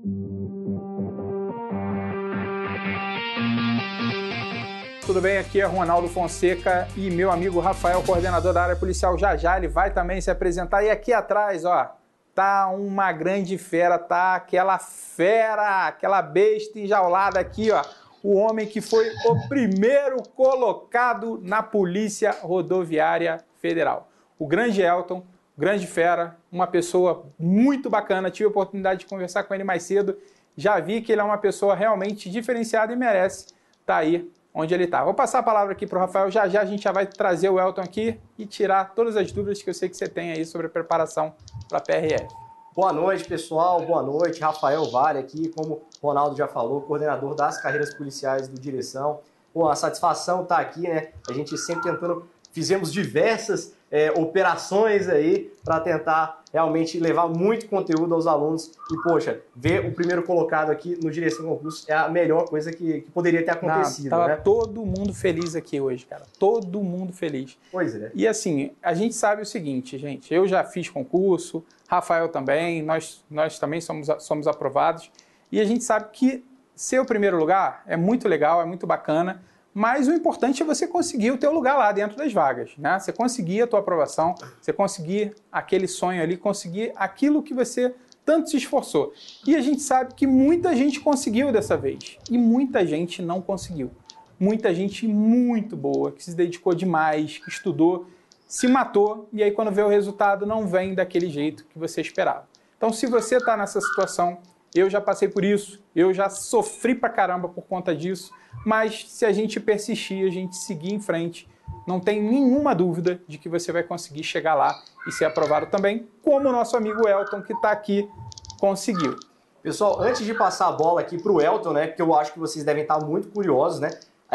Tudo bem? Aqui é Ronaldo Fonseca e meu amigo Rafael, coordenador da área policial. Já ele vai também se apresentar. E aqui atrás, ó, tá uma grande fera, tá aquela fera, aquela besta enjaulada aqui, ó. O homem que foi o primeiro colocado na Polícia Rodoviária Federal. O grande Elton, grande fera, uma pessoa muito bacana. Tive a oportunidade de conversar com ele mais cedo. Já vi que ele é uma pessoa realmente diferenciada e merece estar aí onde ele está. Vou passar a palavra aqui para o Rafael. Já a gente já vai trazer o Elton aqui e tirar todas as dúvidas que eu sei que você tem aí sobre a preparação para a PRF. Boa noite, pessoal. Boa noite. Rafael Vale aqui, como o Ronaldo já falou, coordenador das carreiras policiais do Direção. Bom, a satisfação tá aqui, né? A gente sempre fizemos diversas operações aí para tentar realmente levar muito conteúdo aos alunos. E, poxa, ver o primeiro colocado aqui no Direção Concurso é a melhor coisa que poderia ter acontecido. Tava né? Todo mundo feliz aqui hoje, cara. Todo mundo feliz. Pois é. E assim, a gente sabe o seguinte, gente. Eu já fiz concurso, Rafael também, nós também somos aprovados. E a gente sabe que ser o primeiro lugar é muito legal, é muito bacana. Mas o importante é você conseguir o teu lugar lá dentro das vagas, né? Você conseguir a tua aprovação, você conseguir aquele sonho ali, conseguir aquilo que você tanto se esforçou. E a gente sabe que muita gente conseguiu dessa vez e muita gente não conseguiu. Muita gente muito boa, que se dedicou demais, que estudou, se matou e aí quando vê o resultado não vem daquele jeito que você esperava. Então se você está nessa situação, eu já passei por isso, eu já sofri pra caramba por conta disso, mas se a gente persistir, a gente seguir em frente, não tem nenhuma dúvida de que você vai conseguir chegar lá e ser aprovado também, como o nosso amigo Elton, que está aqui, conseguiu. Pessoal, antes de passar a bola aqui para o Elton, né, porque eu acho que vocês devem estar muito curiosos, né,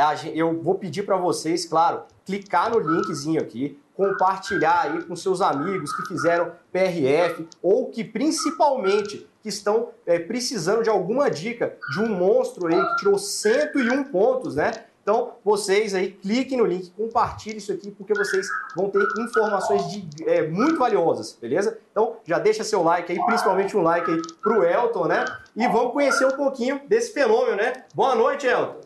eu vou pedir para vocês, claro, clicar no linkzinho aqui, compartilhar aí com seus amigos que fizeram PRF ou que principalmente que estão precisando de alguma dica de um monstro aí que tirou 101 pontos, né? Então, vocês aí cliquem no link, compartilhem isso aqui, porque vocês vão ter informações muito valiosas, beleza? Então, já deixa seu like aí, principalmente um like aí pro Elton, né? E vamos conhecer um pouquinho desse fenômeno, né? Boa noite, Elton.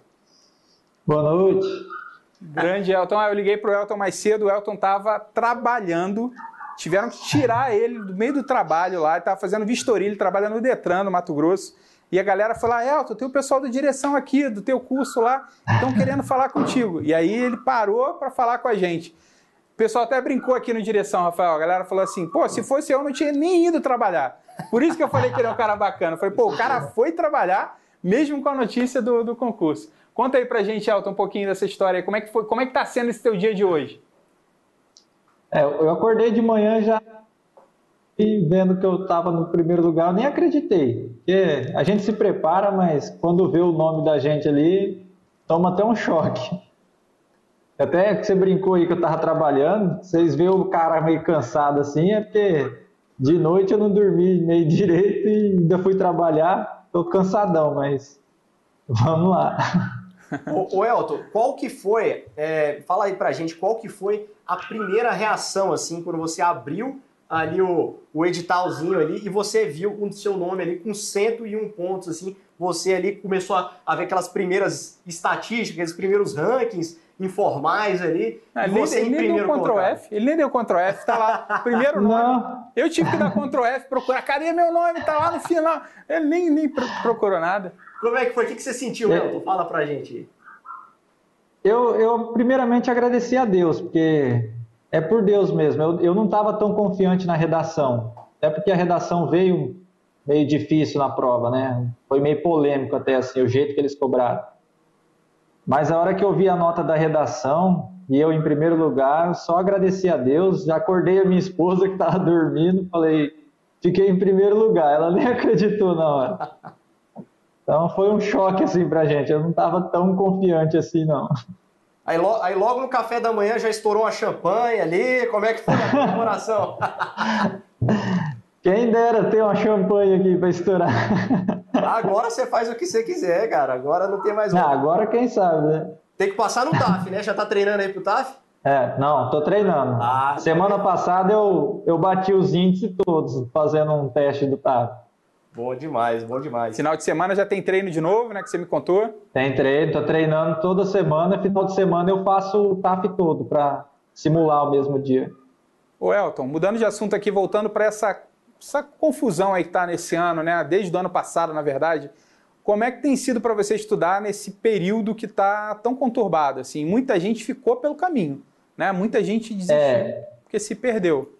Boa noite. Grande Elton. Eu liguei pro Elton mais cedo, o Elton estava trabalhando, tiveram que tirar ele do meio do trabalho lá, ele estava fazendo vistoria, ele trabalha no Detran, no Mato Grosso, e a galera falou, Elton, tem o pessoal da direção aqui, do teu curso lá, estão querendo falar contigo. E aí ele parou para falar com a gente. O pessoal até brincou aqui no Direção, Rafael, a galera falou assim, pô, se fosse eu não tinha nem ido trabalhar. Por isso que eu falei que ele é um cara bacana. Eu falei, pô, o cara foi trabalhar, mesmo com a notícia do concurso. Conta aí pra gente, Elton, um pouquinho dessa história aí. Como é que foi? Como é que tá sendo esse teu dia de hoje? Eu acordei de manhã já e vendo que eu estava no primeiro lugar, eu nem acreditei. Porque a gente se prepara, mas quando vê o nome da gente ali, toma até um choque. Até que você brincou aí que eu estava trabalhando, vocês veem o cara meio cansado assim, é porque de noite eu não dormi meio direito e ainda fui trabalhar, tô cansadão, mas vamos lá. Ô Elton, qual que foi, fala aí pra gente, qual que foi a primeira reação, assim, quando você abriu ali o editalzinho ali e você viu o seu nome ali com 101 pontos, assim, você ali começou a ver aquelas primeiras estatísticas, os primeiros rankings informais ali, ele nem deu Ctrl F, ele nem deu Ctrl F, tá lá, primeiro nome. Não. Eu tive que dar Ctrl F, procurar, cadê meu nome, tá lá no final, ele nem procurou nada. Como é que foi? O que você sentiu, Elton? Fala pra gente. Eu primeiramente agradeci a Deus, porque é por Deus mesmo. Eu não estava tão confiante na redação, até porque a redação veio meio difícil na prova, né? Foi meio polêmico até assim, o jeito que eles cobraram. Mas a hora que eu vi a nota da redação, e eu em primeiro lugar, só agradeci a Deus, já acordei a minha esposa que estava dormindo, falei, fiquei em primeiro lugar, ela nem acreditou na hora. Então foi um choque assim pra gente, eu não estava tão confiante assim não. Aí logo no café da manhã já estourou uma champanhe ali, como é que foi a comemoração? Quem dera ter uma champanhe aqui para estourar. Agora você faz o que você quiser, cara, agora não tem mais... Agora quem sabe, né? Tem que passar no TAF, né? Já tá treinando aí pro TAF? Não, tô treinando. Semana passada eu bati os índices todos, fazendo um teste do TAF. Bom demais, bom demais. Final de semana já tem treino de novo, né? Que você me contou. Tem treino, tô treinando toda semana. Final de semana eu faço o TAF todo para simular o mesmo dia. Ô Elton, mudando de assunto aqui, voltando para essa confusão aí que está nesse ano, né? Desde o ano passado, na verdade. Como é que tem sido para você estudar nesse período que está tão conturbado? Assim, muita gente ficou pelo caminho, né? Muita gente desistiu porque se perdeu.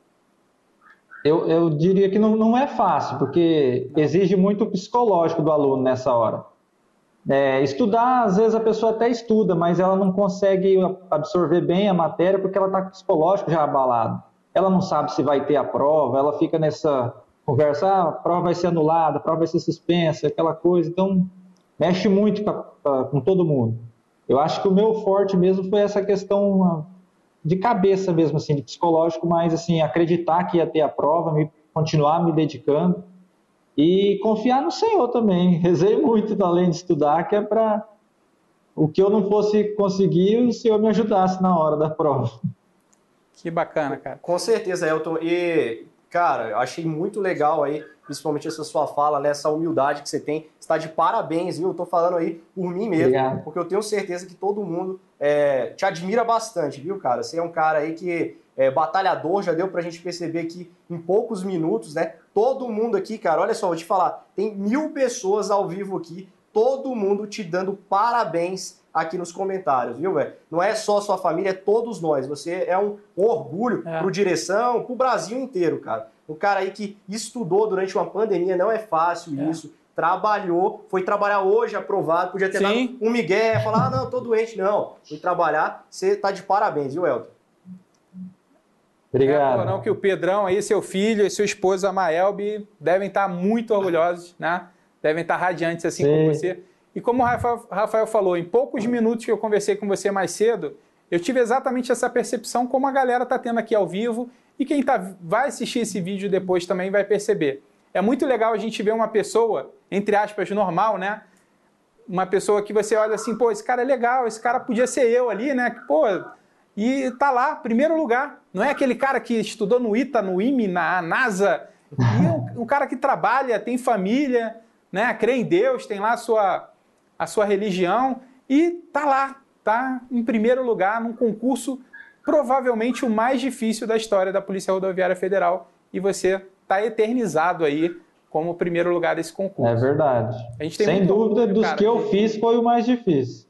Eu diria que não é fácil, porque exige muito o psicológico do aluno nessa hora. Estudar, às vezes a pessoa até estuda, mas ela não consegue absorver bem a matéria porque ela está com o psicológico já abalado. Ela não sabe se vai ter a prova, ela fica nessa conversa, a prova vai ser anulada, a prova vai ser suspensa, aquela coisa. Então, mexe muito com todo mundo. Eu acho que o meu forte mesmo foi essa questão de cabeça mesmo, assim, de psicológico, mas assim, acreditar que ia ter a prova, continuar me dedicando e confiar no Senhor também. Rezei muito além de estudar, que é para o que eu não fosse conseguir, o Senhor me ajudasse na hora da prova. Que bacana, cara. Com certeza, Elton. E, cara, eu achei muito legal aí, principalmente essa sua fala, né, essa humildade que você tem. Está de parabéns, viu? Eu tô falando aí por mim mesmo, Obrigado. porque eu tenho certeza que todo mundo te admira bastante, viu, cara? Você é um cara aí que é batalhador, já deu pra gente perceber aqui em poucos minutos, né? Todo mundo aqui, cara, olha só, vou te falar, tem 1000 pessoas ao vivo aqui, todo mundo te dando parabéns aqui nos comentários, viu, velho? Não é só sua família, é todos nós. Você é um orgulho pro Direção, pro Brasil inteiro, cara. Um cara aí que estudou durante uma pandemia, não é fácil isso. Trabalhou, foi trabalhar hoje, aprovado, podia ter dado um migué, falar, não, tô doente. Não, foi trabalhar, você tá de parabéns, viu, Elton? Obrigado. Não, que o Pedrão aí, seu filho e sua esposa, a Maelbe, devem estar muito orgulhosos, né? Devem estar radiantes assim com você. E como o Rafael falou, em poucos minutos que eu conversei com você mais cedo, eu tive exatamente essa percepção como a galera está tendo aqui ao vivo e quem vai assistir esse vídeo depois também vai perceber. É muito legal a gente ver uma pessoa, entre aspas, normal, né? Uma pessoa que você olha assim, pô, esse cara é legal, esse cara podia ser eu ali, né? Pô, e tá lá, primeiro lugar. Não é aquele cara que estudou no ITA, no IME, na NASA. E um cara que trabalha, tem família, né? Crê em Deus, tem lá a sua religião e tá lá, tá em primeiro lugar num concurso provavelmente o mais difícil da história da Polícia Rodoviária Federal e você tá eternizado aí como primeiro lugar desse concurso. É verdade. A gente tem sem dúvida, orgulho, dos cara, que eu fiz foi o mais difícil.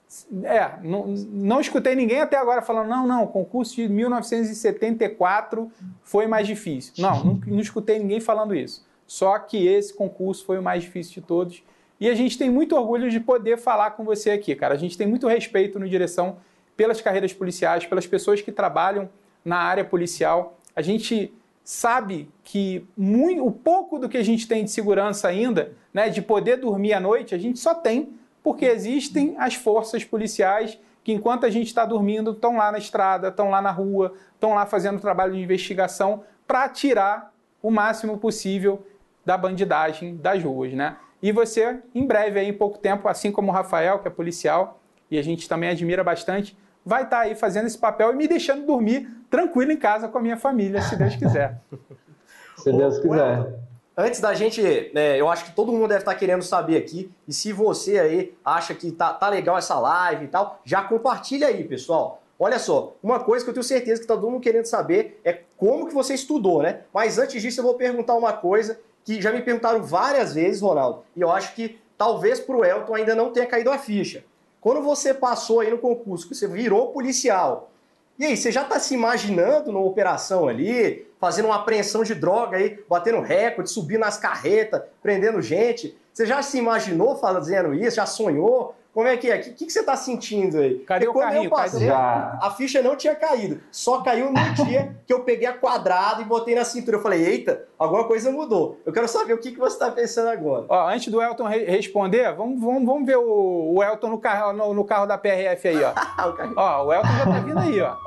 Não escutei ninguém até agora falando, não, o concurso de 1974 foi mais difícil. Não escutei ninguém falando isso. Só que esse concurso foi o mais difícil de todos. E a gente tem muito orgulho de poder falar com você aqui, cara. A gente tem muito respeito no Direção pelas carreiras policiais, pelas pessoas que trabalham na área policial. A gente sabe que o pouco do que a gente tem de segurança ainda, né, de poder dormir à noite, a gente só tem porque existem as forças policiais que, enquanto a gente está dormindo, estão lá na estrada, estão lá na rua, estão lá fazendo trabalho de investigação para tirar o máximo possível da bandidagem das ruas, né? E você, em breve, aí, em pouco tempo, assim como o Rafael, que é policial, e a gente também admira bastante, vai estar aí fazendo esse papel e me deixando dormir tranquilo em casa com a minha família, se Deus quiser. Se Deus quiser. Antes da gente, eu acho que todo mundo deve estar querendo saber aqui, e se você aí acha que tá legal essa live e tal, já compartilha aí, pessoal. Olha só, uma coisa que eu tenho certeza que tá todo mundo querendo saber é como que você estudou, né? Mas antes disso eu vou perguntar uma coisa que já me perguntaram várias vezes, Ronaldo, e eu acho que talvez pro Elton ainda não tenha caído a ficha. Quando você passou aí no concurso, que você virou policial, e aí, você já tá se imaginando numa operação ali, fazendo uma apreensão de droga aí, batendo recorde, subindo nas carretas, prendendo gente? Você já se imaginou fazendo isso? Já sonhou? Como é que é? O que você tá sentindo aí? Cadê o carrinho? Eu passei, a ficha não tinha caído. Só caiu no dia que eu peguei a quadrada e botei na cintura. Eu falei, eita, alguma coisa mudou. Eu quero saber o que você tá pensando agora. Ó, antes do Elton responder, vamos ver o Elton no carro da PRF aí, ó. Ó, o Elton já tá vindo aí, ó.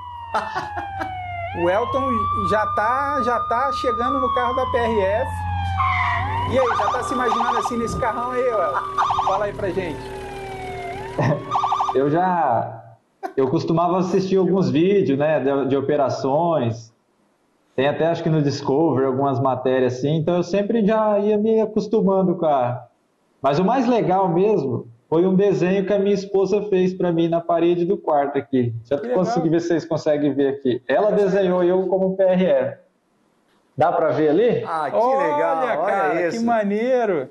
O Elton já tá chegando no carro da PRF. E aí, já tá se imaginando assim nesse carrão aí, ó? Fala aí pra gente. Eu costumava assistir alguns vídeos, né, de operações, Tem até, acho que no Discovery, algumas matérias assim, então eu sempre já ia me acostumando com a... Mas o mais legal mesmo foi um desenho que a minha esposa fez para mim na parede do quarto aqui. Deixa eu conseguir ver se vocês conseguem ver aqui. Ela desenhou eu como PRF. Dá para ver ali? Ah, que legal, Olha, cara, olha que isso. maneiro.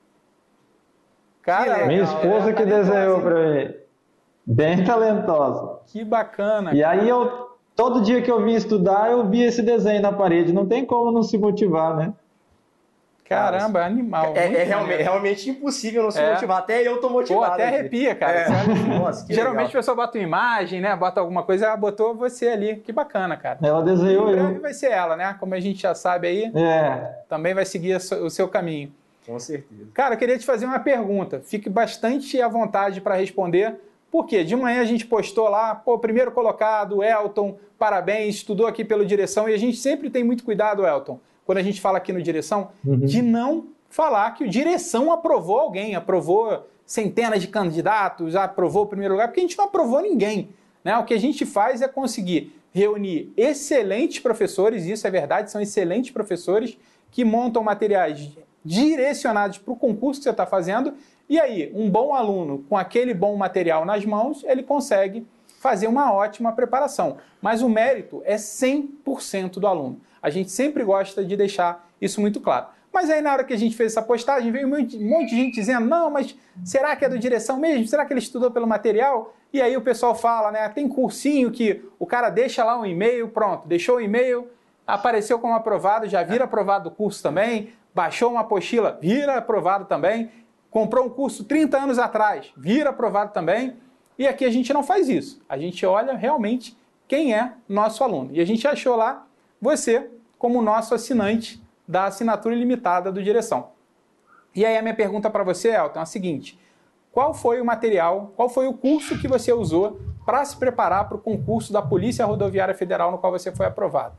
Cara, legal, minha esposa que desenhou hein? para mim. Bem talentosa. Que bacana. E aí todo dia que eu vim estudar, eu via esse desenho na parede. Não tem como não se motivar, né? Caramba, é animal. Realmente impossível não se motivar. Até eu tô motivado. Pô, até aqui. arrepia, cara. Nossa, que Geralmente legal. a pessoa bota uma imagem, né? Bota alguma coisa, ela botou você ali. Que bacana, cara. Ela desenhou Em breve eu. vai ser ela, né? Como a gente já sabe aí, também vai seguir o seu caminho. Com certeza. Cara, eu queria te fazer uma pergunta. Fique bastante à vontade para responder. Por quê? De manhã a gente postou lá, pô, primeiro colocado, Elton, parabéns, estudou aqui pelo Direção. E a gente sempre tem muito cuidado, Elton, quando a gente fala aqui no Direção, de não falar que o Direção aprovou alguém, aprovou centenas de candidatos, aprovou o primeiro lugar, porque a gente não aprovou ninguém, né? O que a gente faz é conseguir reunir excelentes professores, isso é verdade, são excelentes professores que montam materiais direcionados para o concurso que você está fazendo, e aí um bom aluno com aquele bom material nas mãos, ele consegue fazer uma ótima preparação. Mas o mérito é 100% do aluno. A gente sempre gosta de deixar isso muito claro. Mas aí na hora que a gente fez essa postagem, veio um monte de gente dizendo, não, mas será que é do Direção mesmo? Será que ele estudou pelo material? E aí o pessoal fala, né, tem cursinho que o cara deixa lá um e-mail, pronto, deixou o e-mail, apareceu como aprovado, já vira aprovado do curso também, baixou uma apostila, vira aprovado também, comprou um curso 30 anos atrás, vira aprovado também, e aqui a gente não faz isso. A gente olha realmente quem é nosso aluno. E a gente achou lá você como nosso assinante da assinatura ilimitada do Direção. E aí a minha pergunta para você, Elton, é a seguinte: qual foi o material, qual foi o curso que você usou para se preparar para o concurso da Polícia Rodoviária Federal no qual você foi aprovado?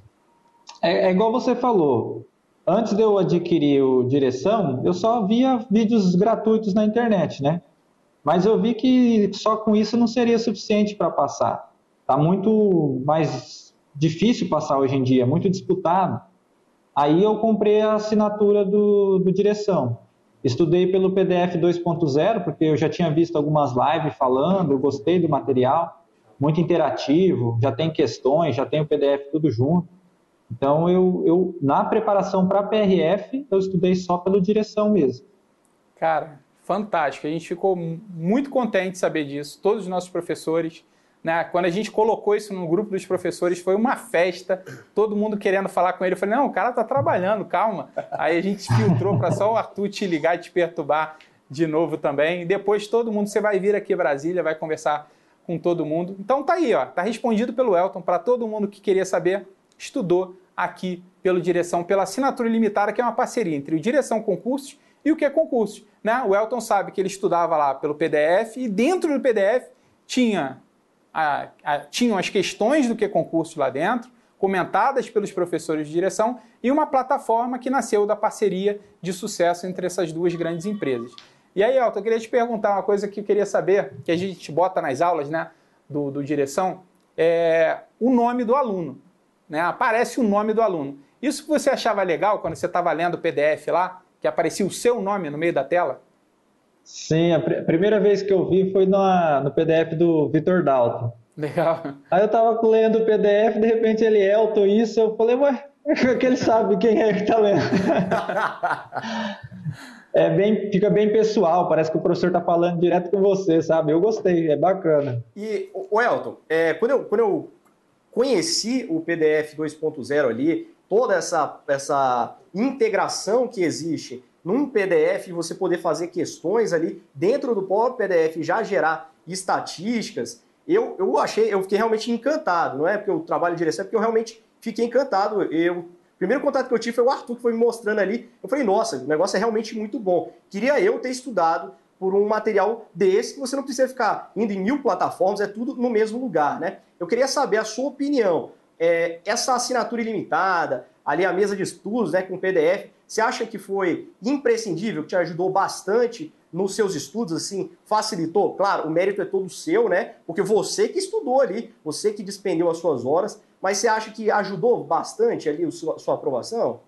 É igual você falou. Antes de eu adquirir o Direção, eu só via vídeos gratuitos na internet, né? Mas eu vi que só com isso não seria suficiente para passar. Está muito mais difícil passar hoje em dia, muito disputado. Aí eu comprei a assinatura do Direção. Estudei pelo PDF 2.0, porque eu já tinha visto algumas lives falando, eu gostei do material, muito interativo, já tem questões, já tem o PDF tudo junto. Então, eu na preparação para a PRF, eu estudei só pelo Direção mesmo. Cara, fantástico. A gente ficou muito contente de saber disso. Todos os nossos professores, né? Quando a gente colocou isso no grupo dos professores, foi uma festa. Todo mundo querendo falar com ele. Eu falei, não, o cara tá trabalhando, calma. Aí a gente filtrou para só o Arthur te ligar e te perturbar de novo também. E depois todo mundo, você vai vir aqui em Brasília, vai conversar com todo mundo. Então tá aí, ó. Tá respondido pelo Elton. Para todo mundo que queria saber, estudou aqui pelo Direção, pela assinatura ilimitada, que é uma parceria entre o Direção Concursos e o que é concursos, né? O Elton sabe que ele estudava lá pelo PDF e dentro do PDF tinham as questões do que é concurso lá dentro, comentadas pelos professores de Direção, e uma plataforma que nasceu da parceria de sucesso entre essas duas grandes empresas. E aí, Elton, eu queria te perguntar uma coisa que eu queria saber, que a gente bota nas aulas, né, do Direção, é o nome do aluno. Né? Aparece o nome do aluno. Isso que você achava legal quando você estava lendo o PDF lá, que aparecia o seu nome no meio da tela? Sim, a primeira vez que eu vi foi no PDF do Vitor Dalton. Legal. Aí eu estava lendo o PDF, de repente ele, Elton, isso, eu falei, ué, que ele sabe quem é que está lendo. Fica bem pessoal, parece que o professor está falando direto com você, sabe? Eu gostei, é bacana. E, o Elton, quando eu conheci o PDF 2.0 ali, toda essa integração que existe num PDF, você poder fazer questões ali dentro do próprio PDF, já gerar estatísticas, eu fiquei realmente encantado, não é porque eu trabalho em Direção, é porque eu realmente fiquei encantado. O primeiro contato que eu tive foi o Arthur, que foi me mostrando ali, eu falei, nossa, o negócio é realmente muito bom. Queria eu ter estudado por um material desse, que você não precisa ficar indo em 1000 plataformas, é tudo no mesmo lugar, né? Eu queria saber a sua opinião. Essa assinatura ilimitada, ali a mesa de estudos, né, com PDF, você acha que foi imprescindível, que te ajudou bastante nos seus estudos, assim, facilitou? Claro, o mérito é todo seu, né? Porque você que estudou ali, você que despendeu as suas horas, mas você acha que ajudou bastante ali a sua aprovação?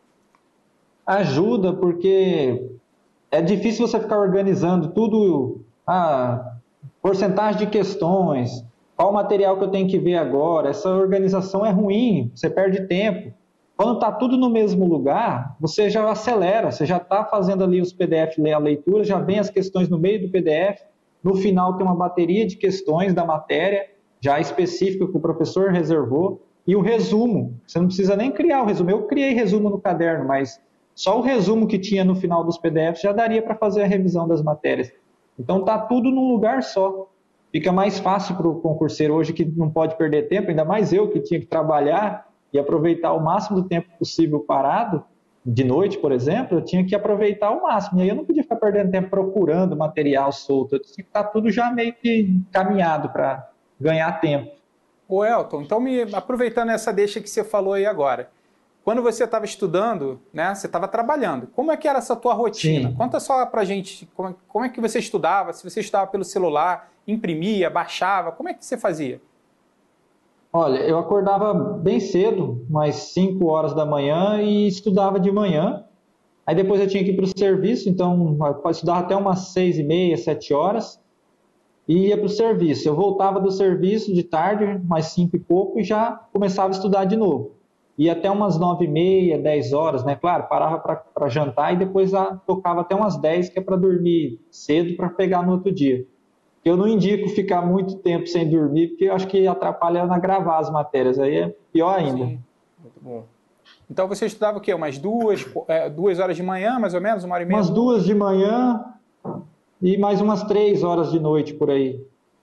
Ajuda, porque é difícil você ficar organizando tudo, a porcentagem de questões, qual material que eu tenho que ver agora. Essa organização é ruim, você perde tempo. Quando está tudo no mesmo lugar, você já acelera, você já está fazendo ali os PDF, a leitura, já vem as questões no meio do PDF, no final tem uma bateria de questões da matéria, já específica que o professor reservou, e o resumo, você não precisa nem criar o resumo. Eu criei resumo no caderno, mas só o resumo que tinha no final dos PDFs já daria para fazer a revisão das matérias. Então está tudo num lugar só. Fica mais fácil para o concurseiro hoje, que não pode perder tempo, ainda mais eu que tinha que trabalhar e aproveitar o máximo do tempo possível parado, de noite, por exemplo, eu tinha que aproveitar o máximo. E aí eu não podia ficar perdendo tempo procurando material solto, eu tinha que estar tudo já meio que caminhado para ganhar tempo. Ô Elton, então aproveitando essa deixa que você falou aí agora, quando você estava estudando, né, você estava trabalhando, como é que era essa tua rotina? Sim. Conta só pra gente como é que você estudava, se você estudava pelo celular, imprimia, baixava, como é que você fazia? Olha, eu acordava bem cedo, umas 5 horas da manhã, e estudava de manhã. Aí depois eu tinha que ir para o serviço, então eu estudava até umas 6h30, 7 horas, e ia para o serviço. Eu voltava do serviço de tarde, umas 5 e pouco, e já começava a estudar de novo. Ia até umas 9h30, 10 horas, né? Claro, parava para jantar e depois tocava até umas 10, que é para dormir cedo para pegar no outro dia. Eu não indico ficar muito tempo sem dormir, porque eu acho que atrapalha na gravar as matérias, aí é pior ainda. Sim, muito bom. Então você estudava o quê? Umas 2 horas de manhã, mais ou menos? 1h30? Umas 2 de manhã e mais umas 3 horas de noite por aí.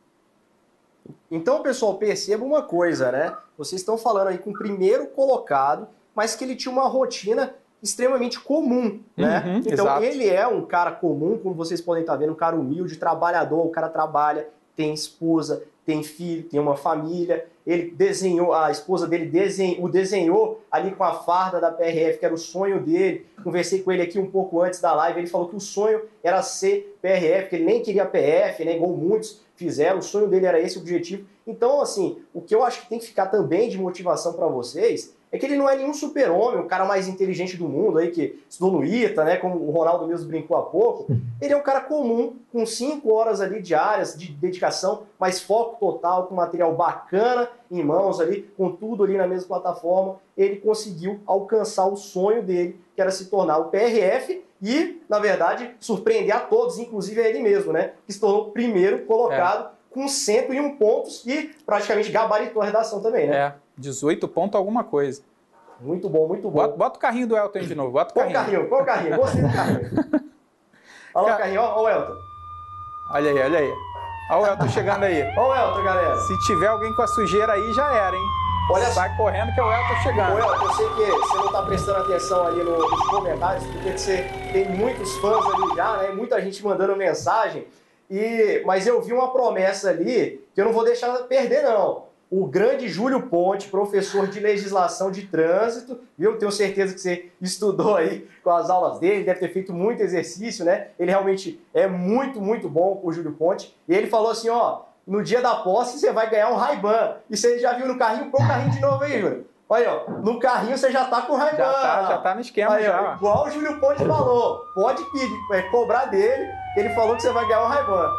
Então, pessoal, perceba uma coisa, né? Vocês estão falando aí com o primeiro colocado, mas que ele tinha uma rotina extremamente comum, né? Uhum, então, exato. ele é um cara comum, como vocês podem estar vendo, um cara humilde, trabalhador, o cara trabalha, tem esposa, tem filho, tem uma família. Ele desenhou, a esposa dele o desenhou ali com a farda da PRF, que era o sonho dele. Conversei com ele aqui um pouco antes da live, ele falou que o sonho era ser PRF, que ele nem queria PF, né? Igual muitos fizeram, o sonho dele era esse o objetivo. Então, assim, o que eu acho que tem que ficar também de motivação para vocês é que ele não é nenhum super-homem, o cara mais inteligente do mundo aí, que estudou no ITA, né, como o Ronaldo mesmo brincou há pouco. Ele é um cara comum, com 5 horas ali diárias de dedicação, mas foco total, com material bacana em mãos ali, com tudo ali na mesma plataforma. Ele conseguiu alcançar o sonho dele, que era se tornar o PRF e, na verdade, surpreender a todos, inclusive a ele mesmo, né, que se tornou o primeiro colocado com 101 pontos e praticamente gabaritou a redação também, né? 18 pontos alguma coisa. Muito bom, muito bom. Bota o carrinho do Elton aí de novo. Bota o carrinho. Qual carrinho? Gostei do carrinho. Olha lá o carrinho, ó o Elton. Olha aí, olha aí. Olha o Elton chegando aí. Olha o Elton, galera. Se tiver alguém com a sujeira aí, já era, hein? Olha, sai correndo que é o Elton chegando. Ô Elton, eu sei que você não está prestando atenção ali nos comentários, porque você tem muitos fãs ali já, né? Muita gente mandando mensagem. Mas eu vi uma promessa ali que eu não vou deixar perder, não. O grande Júlio Ponte, professor de legislação de trânsito, viu? Tenho certeza que você estudou aí com as aulas dele, deve ter feito muito exercício, né? Ele realmente é muito, muito bom, o Júlio Ponte. E ele falou assim, ó, no dia da posse você vai ganhar um Ray-Ban. E você já viu no carrinho? Põe o carrinho de novo aí, Júlio. Olha, ó, no carrinho você já tá com o Ray-Ban. Já tá no esquema aí, já. Ó, igual o Júlio Ponte falou. Pode pedir, cobrar dele, ele falou que você vai ganhar um Ray-Ban.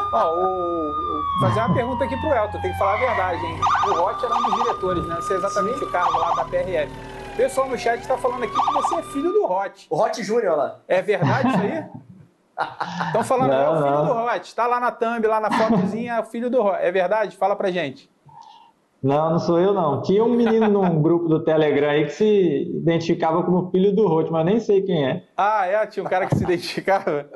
Fazer uma pergunta aqui pro Elton, tem que falar a verdade, hein? O Hot era um dos diretores, né? Você é exatamente o cargo lá da PRF. O pessoal no chat está falando aqui que você é filho do Hot. O Hot Júnior lá. É verdade isso aí? Estão falando que é o filho do Hot. Tá lá na thumb, lá na fotozinha, é o filho do Hot. É verdade? Fala pra gente. Não sou eu não. Tinha um menino num grupo do Telegram aí que se identificava como filho do Hot, mas eu nem sei quem é. Tinha um cara que se identificava.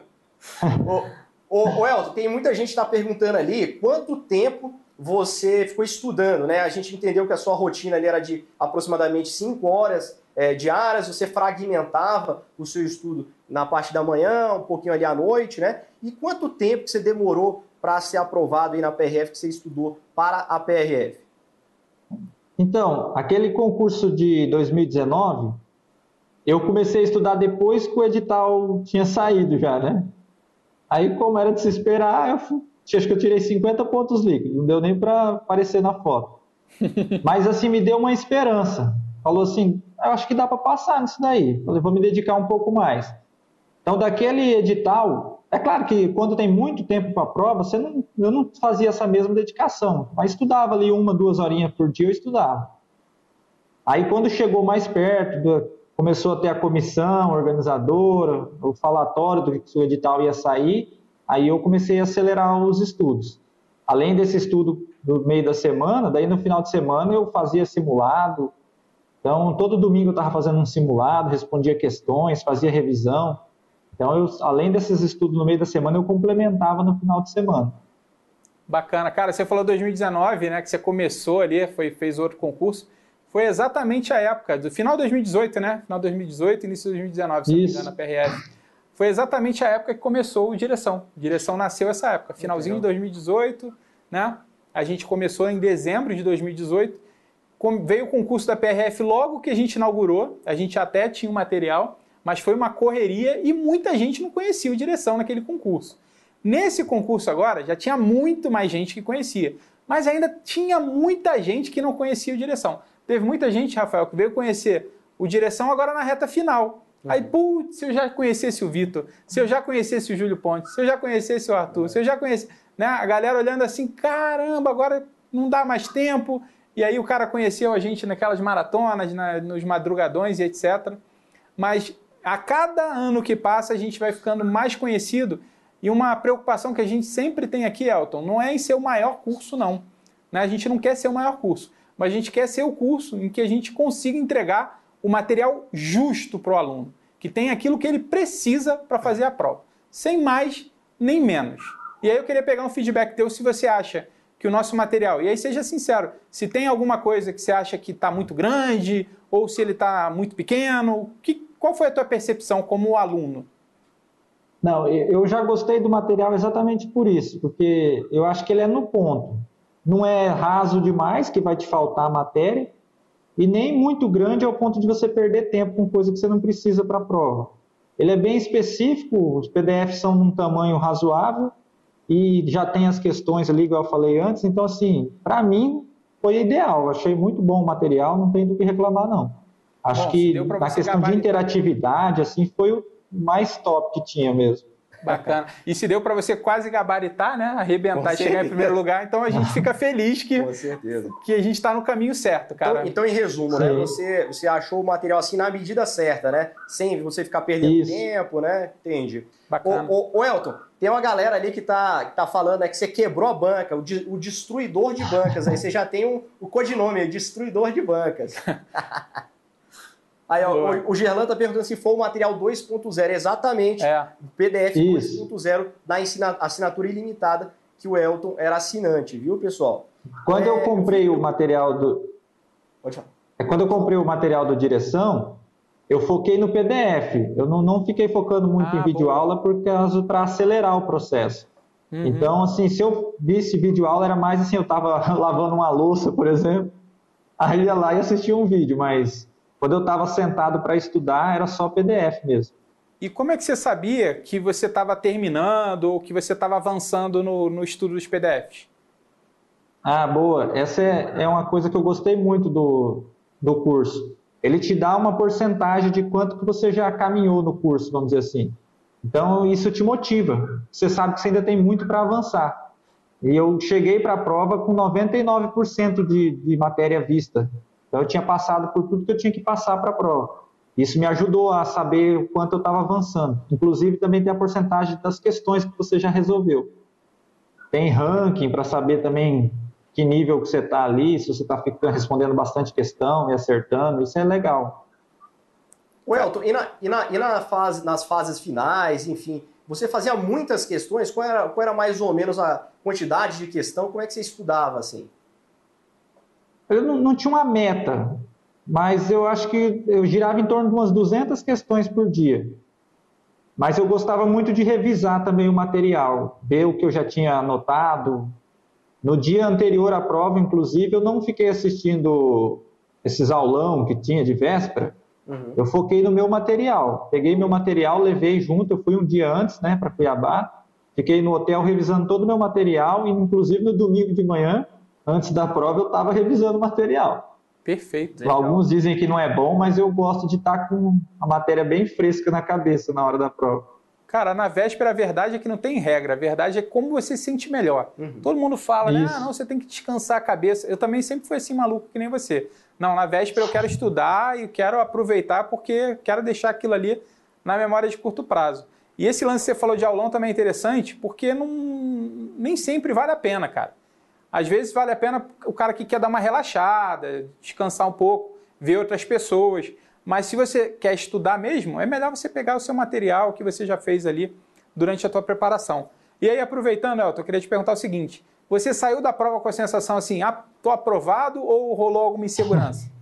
Ô Elton, tem muita gente que está perguntando ali quanto tempo você ficou estudando, né? A gente entendeu que a sua rotina ali era de aproximadamente 5 horas diárias, você fragmentava o seu estudo na parte da manhã, um pouquinho ali à noite, né? E quanto tempo que você demorou para ser aprovado aí na PRF, que você estudou para a PRF? Então, aquele concurso de 2019, eu comecei a estudar depois que o edital tinha saído já, né? Aí, como era de se esperar, acho que eu tirei 50 pontos líquidos, não deu nem para aparecer na foto. Mas assim, me deu uma esperança. Falou assim, eu acho que dá para passar nisso daí. Falei, vou me dedicar um pouco mais. Então, daquele edital, é claro que quando tem muito tempo para a prova, eu não fazia essa mesma dedicação, mas estudava ali 1, 2 horinhas por dia, eu estudava. Aí, quando chegou mais perto, começou a ter a comissão organizadora, o falatório do que o edital ia sair, aí eu comecei a acelerar os estudos. Além desse estudo no meio da semana, daí no final de semana eu fazia simulado. Então, todo domingo eu estava fazendo um simulado, respondia questões, fazia revisão. Então, além desses estudos no meio da semana, eu complementava no final de semana. Bacana. Cara, você falou 2019, né, que você começou ali, fez outro concurso. Foi exatamente a época, do final de 2018, né? Final de 2018, início de 2019, se não me engano, na PRF. Foi exatamente a época que começou o Direção. Direção nasceu essa época, finalzinho de 2018, né? A gente começou em dezembro de 2018. Veio o concurso da PRF logo que a gente inaugurou. A gente até tinha o material, mas foi uma correria e muita gente não conhecia o Direção naquele concurso. Nesse concurso agora, já tinha muito mais gente que conhecia, mas ainda tinha muita gente que não conhecia o Direção. Teve muita gente, Rafael, que veio conhecer o Direção agora na reta final. Aí, putz, se eu já conhecesse o Vitor, se eu já conhecesse o Júlio Pontes, se eu já conhecesse o Arthur, se eu já conhecesse... Né? A galera olhando assim, caramba, agora não dá mais tempo. E aí o cara conheceu a gente naquelas maratonas, nos madrugadões e etc. Mas a cada ano que passa, a gente vai ficando mais conhecido. E uma preocupação que a gente sempre tem aqui, Elton, não é em ser o maior curso, não. Né? A gente não quer ser o maior curso, mas a gente quer ser o curso em que a gente consiga entregar o material justo para o aluno, que tem aquilo que ele precisa para fazer a prova, sem mais nem menos. E aí eu queria pegar um feedback teu se você acha que o nosso material, e aí seja sincero, se tem alguma coisa que você acha que está muito grande, ou se ele está muito pequeno, qual foi a tua percepção como aluno? Não, eu já gostei do material exatamente por isso, porque eu acho que ele é no ponto. Não é raso demais, que vai te faltar a matéria, e nem muito grande ao ponto de você perder tempo com coisa que você não precisa para a prova. Ele é bem específico, os PDFs são num tamanho razoável, e já tem as questões ali, igual eu falei antes, então assim, para mim foi ideal, achei muito bom o material, não tem do que reclamar não. Acho que na questão de interatividade, assim, foi o mais top que tinha mesmo. Bacana. E se deu para você quase gabaritar, né? Arrebentar e chegar em primeiro lugar, então a gente fica feliz que a gente está no caminho certo, cara. Então em resumo, né? Você achou o material assim na medida certa, né? Sem você ficar perdendo tempo, né? Entendi. Bacana. Ô Elton, tem uma galera ali que tá falando, né, que você quebrou a banca, o destruidor de bancas. Aí você já tem o codinome, destruidor de bancas. Aí, ó, o Gerlan está perguntando se foi o material 2.0, exatamente, o PDF 2.0 da assinatura ilimitada, que o Elton era assinante, viu, pessoal? Quando eu comprei o material Quando eu comprei o material do Direção, eu foquei no PDF. Eu não fiquei focando muito em videoaula para acelerar o processo. Uhum. Então, assim, se eu visse videoaula, era mais assim, eu estava lavando uma louça, por exemplo, aí ia lá e assistia um vídeo, mas... Quando eu estava sentado para estudar, era só PDF mesmo. E como é que você sabia que você estava terminando ou que você estava avançando no estudo dos PDFs? Ah, boa. Essa é uma coisa que eu gostei muito do curso. Ele te dá uma porcentagem de quanto que você já caminhou no curso, vamos dizer assim. Então, isso te motiva. Você sabe que você ainda tem muito para avançar. E eu cheguei para a prova com 99% de matéria vista. Então, eu tinha passado por tudo que eu tinha que passar para a prova. Isso me ajudou a saber o quanto eu estava avançando. Inclusive, também tem a porcentagem das questões que você já resolveu. Tem ranking para saber também que nível que você está ali, se você está respondendo bastante questão e acertando. Isso é legal. O Elton, nas fases finais, enfim, você fazia muitas questões? Qual era mais ou menos a quantidade de questão? Como é que você estudava, assim? Eu não tinha uma meta, mas eu acho que eu girava em torno de umas 200 questões por dia. Mas eu gostava muito de revisar também o material, ver o que eu já tinha anotado. No dia anterior à prova, inclusive, eu não fiquei assistindo esses aulão que tinha de véspera. Uhum. Eu foquei no meu material. Peguei meu material, levei junto, eu fui um dia antes, né, para Cuiabá. Fiquei no hotel revisando todo o meu material, e inclusive no domingo de manhã, antes da prova eu estava revisando o material. Perfeito. Legal. Alguns dizem que não é bom, mas eu gosto de estar com a matéria bem fresca na cabeça na hora da prova. Cara, na véspera a verdade é que não tem regra, a verdade é como você se sente melhor. Todo mundo fala, né? Ah, não, você tem que descansar a cabeça. Eu também sempre fui assim maluco que nem você. Não, na véspera eu quero estudar e quero aproveitar porque quero deixar aquilo ali na memória de curto prazo. E esse lance que você falou de aulão também é interessante porque nem sempre vale a pena, cara. Às vezes vale a pena o cara que quer dar uma relaxada, descansar um pouco, ver outras pessoas. Mas se você quer estudar mesmo, é melhor você pegar o seu material que você já fez ali durante a tua preparação. E aí, aproveitando, Elton, eu queria te perguntar o seguinte. Você saiu da prova com a sensação assim, tô aprovado ou rolou alguma insegurança?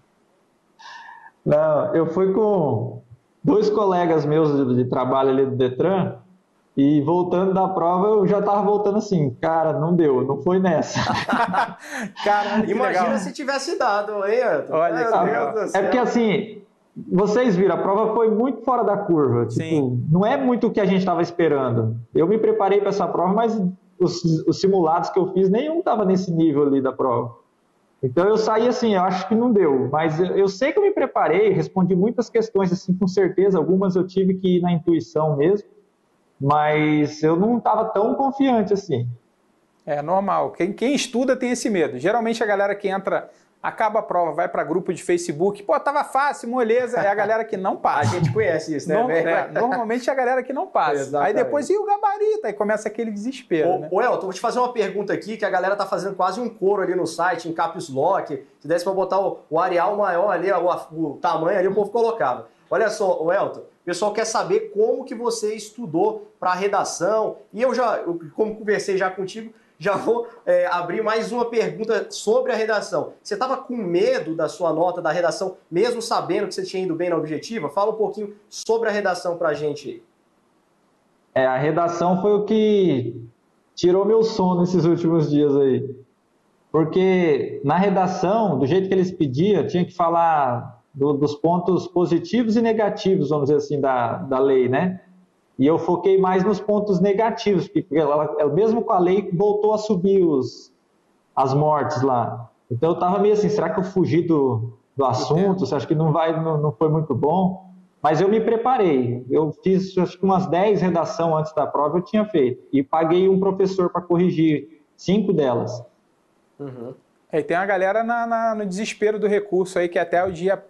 Não, eu fui com 2 colegas meus de trabalho ali do Detran e voltando da prova eu já estava voltando assim, cara, não deu, não foi nessa. Cara, imagina se tivesse dado, hein, Elton? Olha, é porque assim... Vocês viram, a prova foi muito fora da curva. Tipo, não é muito o que a gente estava esperando. Eu me preparei para essa prova, mas os simulados que eu fiz, nenhum estava nesse nível ali da prova. Então eu saí assim, eu acho que não deu. Mas eu sei que eu me preparei, respondi muitas questões assim com certeza. Algumas eu tive que ir na intuição mesmo. Mas eu não estava tão confiante assim. É normal. Quem estuda tem esse medo. Geralmente a galera que entra... Acaba a prova, vai para grupo de Facebook, pô, tava fácil, moleza, é a galera que não passa. A gente conhece isso, né? Normalmente é a galera que não passa. Exatamente. Aí depois, o gabarito? Aí começa aquele desespero, né? Ô Elton, vou te fazer uma pergunta aqui, que a galera tá fazendo quase um coro ali no site, em caps lock, se desse para botar o Arial maior ali, o tamanho ali, o povo colocava. Olha só, o Elton, o pessoal quer saber como que você estudou para redação, e como conversei já contigo, já vou abrir mais uma pergunta sobre a redação. Você estava com medo da sua nota da redação, mesmo sabendo que você tinha ido bem na objetiva? Fala um pouquinho sobre a redação para a gente aí. A redação foi o que tirou meu sono nesses últimos dias aí. Porque na redação, do jeito que eles pediam, tinha que falar dos pontos positivos e negativos, vamos dizer assim, da lei, né? E eu foquei mais nos pontos negativos, porque ela, mesmo com a lei, voltou a subir as mortes lá. Então eu estava meio assim, será que eu fugi do assunto? Você acha que não foi muito bom? Mas eu me preparei. Eu fiz acho que umas 10 redações antes da prova, eu tinha feito. E paguei um professor para corrigir 5 delas. Uhum. E tem uma galera no desespero do recurso aí, que até o dia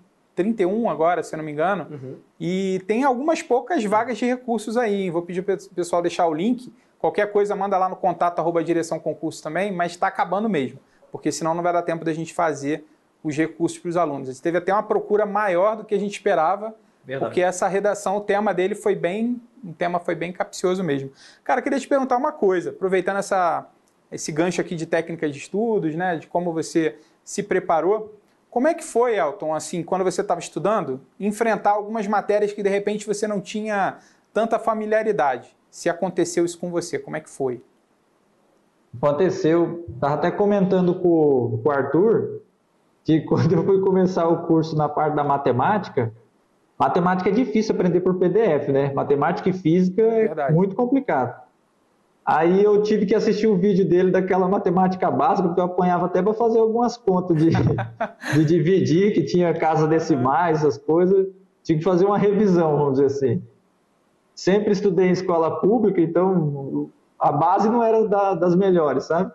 31 agora, se eu não me engano, e tem algumas poucas vagas de recursos aí, hein? Vou pedir para o pessoal deixar o link, qualquer coisa manda lá no contato@direção-concurso também, mas está acabando mesmo, porque senão não vai dar tempo da gente fazer os recursos para os alunos. Teve até uma procura maior do que a gente esperava, porque essa redação, o tema dele foi bem capcioso mesmo. Cara, queria te perguntar uma coisa, aproveitando esse gancho aqui de técnicas de estudos, né, de como você se preparou. Como é que foi, Elton, assim, quando você estava estudando, enfrentar algumas matérias que de repente você não tinha tanta familiaridade? Se aconteceu isso com você, como é que foi? Aconteceu. Estava até comentando com o Arthur que quando eu fui começar o curso na parte da matemática é difícil aprender por PDF, né? Matemática e física é muito complicado. Aí eu tive que assistir um vídeo dele daquela matemática básica, porque eu apanhava até para fazer algumas contas de dividir, que tinha casa decimais, essas coisas. Tinha que fazer uma revisão, vamos dizer assim. Sempre estudei em escola pública, então a base não era das melhores, sabe?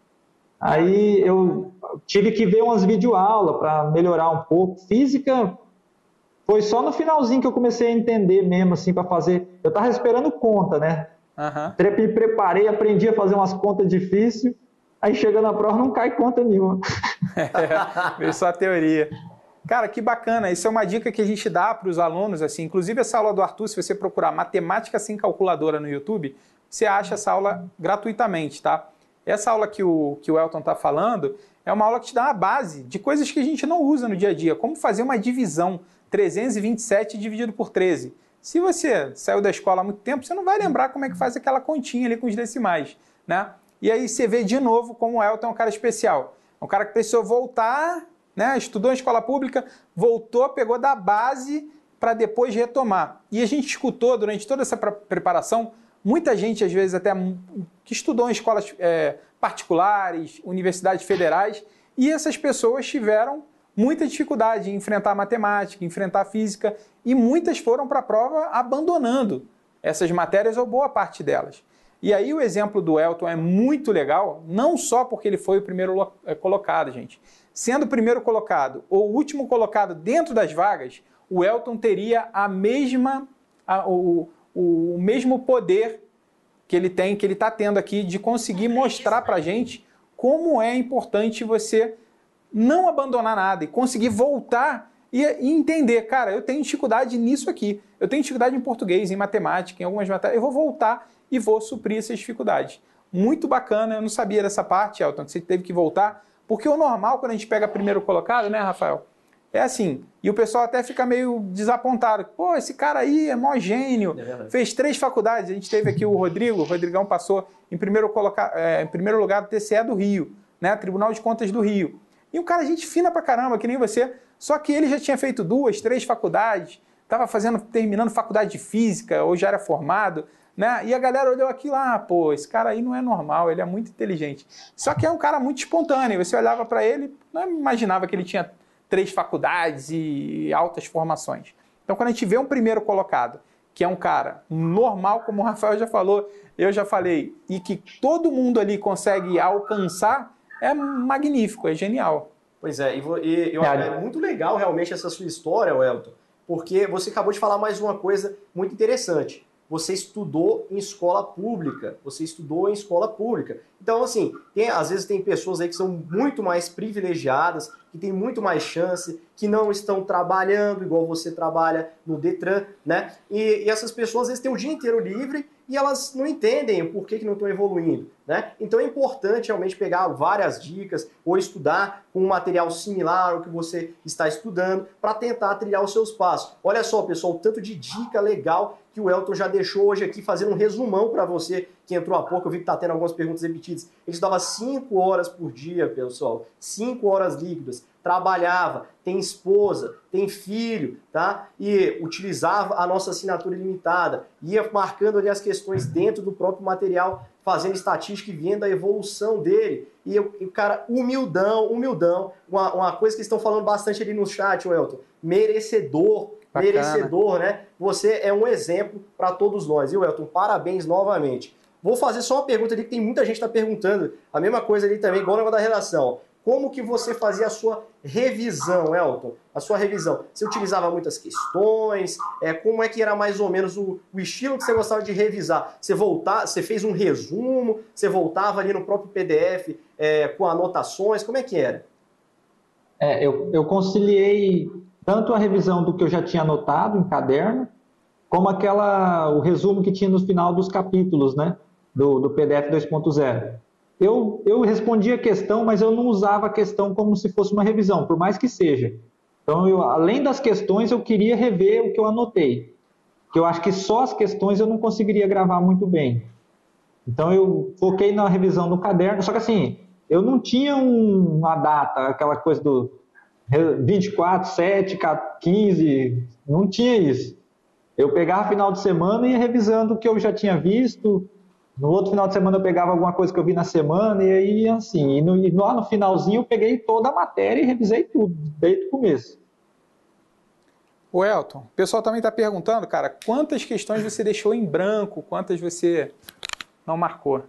Aí eu tive que ver umas videoaulas para melhorar um pouco. Física foi só no finalzinho que eu comecei a entender mesmo, assim, para fazer. Eu estava esperando conta, né? Me preparei, aprendi a fazer umas contas difíceis, aí chega na prova não cai conta nenhuma. Veio só a teoria. Cara, que bacana, isso é uma dica que a gente dá para os alunos, assim, inclusive essa aula do Arthur, se você procurar Matemática Sem Calculadora no YouTube, você acha essa aula gratuitamente, tá? Essa aula que o Elton está falando é uma aula que te dá uma base de coisas que a gente não usa no dia a dia, como fazer uma divisão, 327 dividido por 13. Se você saiu da escola há muito tempo, você não vai lembrar como é que faz aquela continha ali com os decimais, né? E aí você vê de novo como o Elton é um cara especial. É um cara que precisou voltar, né? Estudou em escola pública, voltou, pegou da base para depois retomar. E a gente escutou durante toda essa preparação, muita gente, às vezes até que estudou em escolas particulares, universidades federais, e essas pessoas tiveram muita dificuldade em enfrentar a matemática, enfrentar a física, e muitas foram para a prova abandonando essas matérias ou boa parte delas. E aí o exemplo do Elton é muito legal, não só porque ele foi o primeiro colocado, gente. Sendo o primeiro colocado ou o último colocado dentro das vagas, o Elton teria o mesmo poder que ele tem, que ele está tendo aqui, de conseguir mostrar para a gente como é importante você não abandonar nada e conseguir voltar e entender, cara, eu tenho dificuldade nisso aqui, eu tenho dificuldade em português, em matemática, em algumas matérias, eu vou voltar e vou suprir essas dificuldades. Muito bacana, eu não sabia dessa parte, Elton, que você teve que voltar, porque o normal, quando a gente pega primeiro colocado, né, Rafael? É assim, e o pessoal até fica meio desapontado. Pô, esse cara aí é mó gênio, fez 3 faculdades. A gente teve aqui o Rodrigão passou em primeiro lugar do TCE do Rio, né, Tribunal de Contas do Rio. E um cara, gente fina pra caramba, que nem você, só que ele já tinha feito 2, 3 faculdades, estava terminando faculdade de física, ou já era formado, né? E a galera olhou aqui lá, pô, esse cara aí não é normal, ele é muito inteligente. Só que é um cara muito espontâneo, você olhava para ele, não imaginava que ele tinha 3 faculdades e altas formações. Então, quando a gente vê um primeiro colocado, que é um cara normal, como o Rafael já falou, eu já falei, e que todo mundo ali consegue alcançar, é magnífico, é genial. Pois é, é muito legal realmente essa sua história, Wellington, porque você acabou de falar mais uma coisa muito interessante. Você estudou em escola pública. Então, assim, às vezes tem pessoas aí que são muito mais privilegiadas, que têm muito mais chance, que não estão trabalhando igual você trabalha no Detran, né? E essas pessoas, às vezes, têm o dia inteiro livre e elas não entendem por que não estão evoluindo, né? Então é importante realmente pegar várias dicas ou estudar com um material similar ao que você está estudando para tentar trilhar os seus passos. Olha só, pessoal, o tanto de dica legal que o Elton já deixou hoje aqui, fazendo um resumão para você que entrou há pouco. Eu vi que está tendo algumas perguntas repetidas. Ele estudava 5 horas por dia, pessoal, 5 horas líquidas, trabalhava, tem esposa, tem filho, tá? E utilizava a nossa assinatura ilimitada, ia marcando ali as questões dentro do próprio material, fazendo estatística e vendo a evolução dele. E o cara, humildão. Uma coisa que estão falando bastante ali no chat, Elton, merecedor, né? Você é um exemplo para todos nós, viu, Elton? Parabéns novamente. Vou fazer só uma pergunta ali, que tem muita gente que está perguntando a mesma coisa ali também, igual o negócio da redação. Como que você fazia a sua revisão, Elton? A sua revisão? Você utilizava muitas questões? Como é que era mais ou menos o estilo que você gostava de revisar? Você fez um resumo? Você voltava ali no próprio PDF com anotações? Como é que era? Eu conciliei tanto a revisão do que eu já tinha anotado em caderno, como o resumo que tinha no final dos capítulos, né, do PDF 2.0. Eu respondia a questão, mas eu não usava a questão como se fosse uma revisão, por mais que seja. Então, além das questões, eu queria rever o que eu anotei, porque eu acho que só as questões eu não conseguiria gravar muito bem. Então, eu foquei na revisão do caderno, só que assim, eu não tinha uma data, aquela coisa do 24, 7, 15, não tinha isso. Eu pegava final de semana e ia revisando o que eu já tinha visto. No outro final de semana eu pegava alguma coisa que eu vi na semana e aí assim. E lá no finalzinho eu peguei toda a matéria e revisei tudo, desde o começo. O Elton, o pessoal também está perguntando, cara, quantas questões você deixou em branco, quantas você não marcou?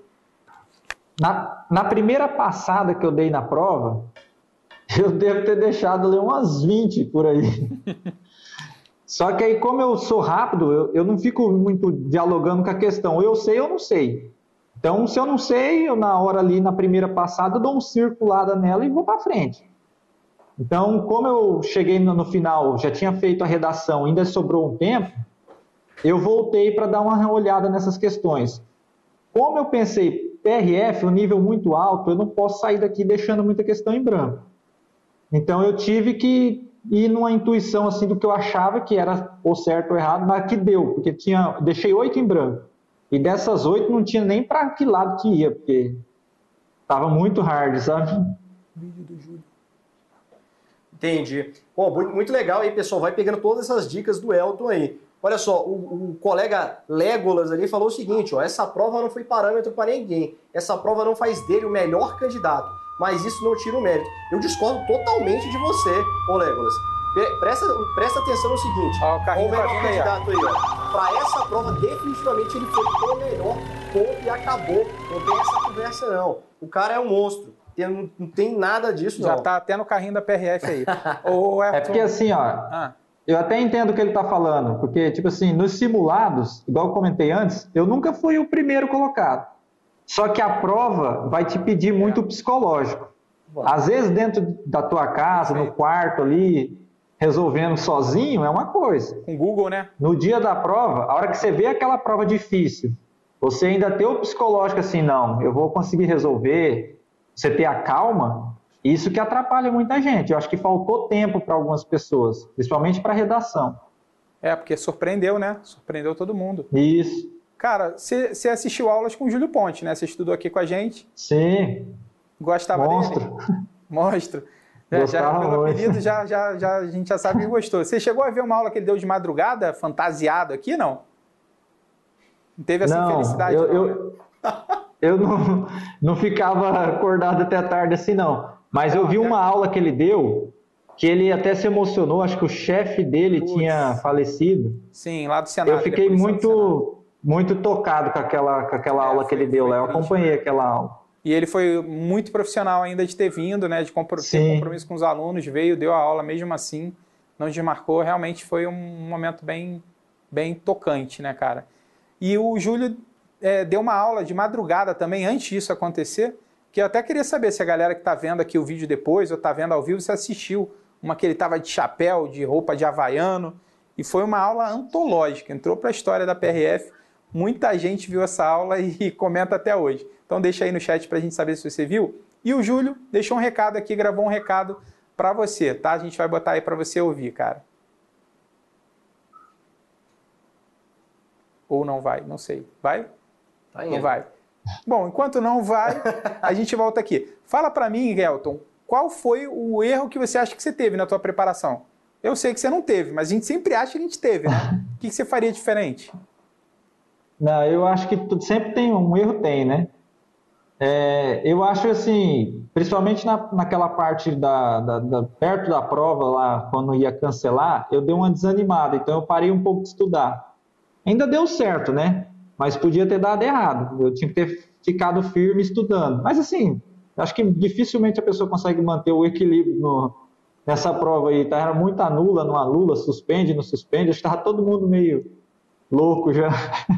Na primeira passada que eu dei na prova, eu devo ter deixado ler umas 20 por aí. Só que aí, como eu sou rápido, eu não fico muito dialogando com a questão. Eu sei ou não sei. Então, se eu não sei, eu na hora ali, na primeira passada, eu dou uma circulada nela e vou para frente. Então, como eu cheguei no final, já tinha feito a redação, ainda sobrou um tempo, eu voltei para dar uma olhada nessas questões. Como eu pensei, PRF, um nível muito alto, eu não posso sair daqui deixando muita questão em branco. Então, eu tive que ir numa intuição assim do que eu achava que era ou certo ou errado, mas que deu, porque deixei 8 em branco. E dessas 8 não tinha nem para que lado que ia, porque estava muito hard, sabe? Vídeo do Júlio. Entendi. Bom, muito legal aí, pessoal. Vai pegando todas essas dicas do Elton aí. Olha só, o colega Legolas ali falou o seguinte, ó, essa prova não foi parâmetro para ninguém, essa prova não faz dele o melhor candidato, mas isso não tira o mérito. Eu discordo totalmente de você, ô Legolas. Presta atenção no seguinte, ó, o melhor candidato aí, ó. Para essa prova, definitivamente ele foi o melhor, ponto e acabou. Não tem essa conversa, não. O cara é um monstro. Não tem nada disso, não. Já tá até no carrinho da PRF aí. É porque assim, ó, eu até entendo o que ele tá falando, porque, tipo assim, nos simulados, igual eu comentei antes, eu nunca fui o primeiro colocado. Só que a prova vai te pedir muito psicológico. Às vezes dentro da tua casa, no quarto ali, resolvendo sozinho, é uma coisa. Com Google, né? No dia da prova, a hora que você vê aquela prova difícil, você ainda tem o psicológico assim, não, eu vou conseguir resolver, você ter a calma, isso que atrapalha muita gente. Eu acho que faltou tempo para algumas pessoas, principalmente para a redação. Porque surpreendeu, né? Surpreendeu todo mundo. Isso. Cara, você assistiu aulas com o Júlio Ponte, né? Você estudou aqui com a gente. Sim. Gostava dele? Monstro. Já, pelo apelido, a gente já sabe que gostou. Você chegou a ver uma aula que ele deu de madrugada, fantasiado aqui, não? Não teve essa infelicidade? Eu não ficava acordado até tarde assim, não. Mas eu vi uma aula que ele deu, que ele até se emocionou, acho que o chefe dele tinha falecido. Sim, lá do Senado. Eu fiquei muito tocado com aquela aula que ele deu lá. Eu acompanhei aquela aula. E ele foi muito profissional ainda de ter vindo, né? De ter compromisso com os alunos, veio, deu a aula mesmo assim, não desmarcou. Realmente foi um momento bem tocante, né, cara? E o Júlio deu uma aula de madrugada também, antes disso acontecer, que eu até queria saber se a galera que está vendo aqui o vídeo depois, ou está vendo ao vivo, se assistiu. Uma que ele estava de chapéu, de roupa de havaiano, e foi uma aula antológica, entrou para a história da PRF, muita gente viu essa aula e comenta até hoje. Então deixa aí no chat para a gente saber se você viu. E o Júlio deixou um recado aqui, gravou um recado para você, tá? A gente vai botar aí para você ouvir, cara. Ou não vai, não sei. Vai? Tá indo. Não vai. Bom, enquanto não vai, a gente volta aqui. Fala para mim, Elton, qual foi o erro que você acha que você teve na tua preparação? Eu sei que você não teve, mas a gente sempre acha que a gente teve, né? O que você faria diferente? Não, eu acho que sempre tem um erro, né? Eu acho assim, principalmente naquela parte perto da prova lá, quando ia cancelar, eu dei uma desanimada, então eu parei um pouco de estudar. Ainda deu certo, né? Mas podia ter dado errado. Eu tinha que ter ficado firme estudando. Mas assim, acho que dificilmente a pessoa consegue manter o equilíbrio nessa prova aí. Era muito anula, não anula, suspende, não suspende. Acho que estava todo mundo meio louco já.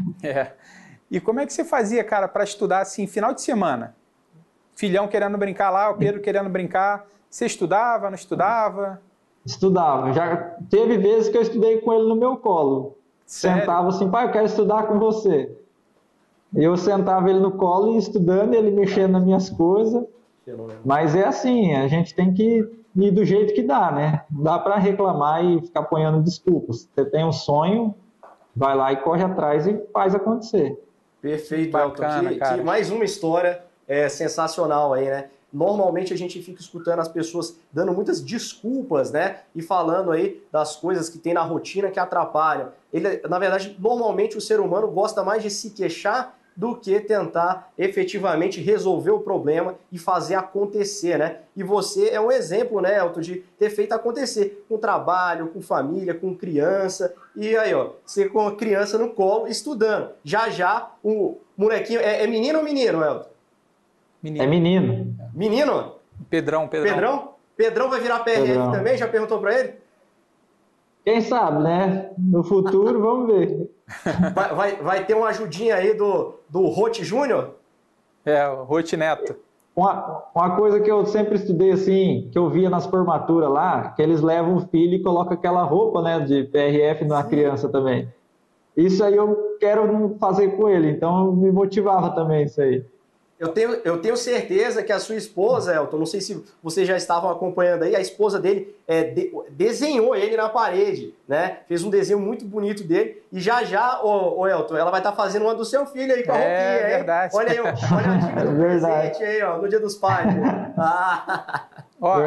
E como é que você fazia, cara, para estudar assim, final de semana? Filhão querendo brincar lá, o Pedro querendo brincar. Você estudava, não estudava? Estudava. Já teve vezes que eu estudei com ele no meu colo. Sério? Sentava assim, pai, eu quero estudar com você. Eu sentava ele no colo e estudando, ele mexendo nas minhas coisas. Mas é assim, a gente tem que ir do jeito que dá, né? Não dá para reclamar e ficar apanhando desculpas. Você tem um sonho, vai lá e corre atrás e faz acontecer. Perfeito, Bacana, Elton. Que mais uma história sensacional aí, né? Normalmente a gente fica escutando as pessoas dando muitas desculpas, né? E falando aí das coisas que tem na rotina que atrapalham. Na verdade, normalmente o ser humano gosta mais de se queixar do que tentar efetivamente resolver o problema e fazer acontecer, né? E você é um exemplo, né, Elton, de ter feito acontecer com trabalho, com família, com criança. E aí, ó, você com a criança no colo estudando. Já o molequinho... É menino ou menino, Elton? Menino. É menino. Menino? Pedrão. Pedrão vai virar PRF também? Já perguntou pra ele? Quem sabe, né? No futuro, vamos ver. Vai ter uma ajudinha aí do Rote Júnior? O Rote Neto. Uma coisa que eu sempre estudei assim, que eu via nas formaturas lá, que eles levam o filho e colocam aquela roupa, né, de PRF na criança também. Isso aí eu quero fazer com ele, então me motivava também isso aí. Eu tenho certeza que a sua esposa, Elton, não sei se vocês já estavam acompanhando aí, a esposa dele desenhou ele na parede, né? Fez um desenho muito bonito dele e já, Elton, ela vai estar fazendo uma do seu filho aí com a roupinha, hein? Verdade. Olha aí, olha a dica do presente aí, ó, no Dia dos Pais.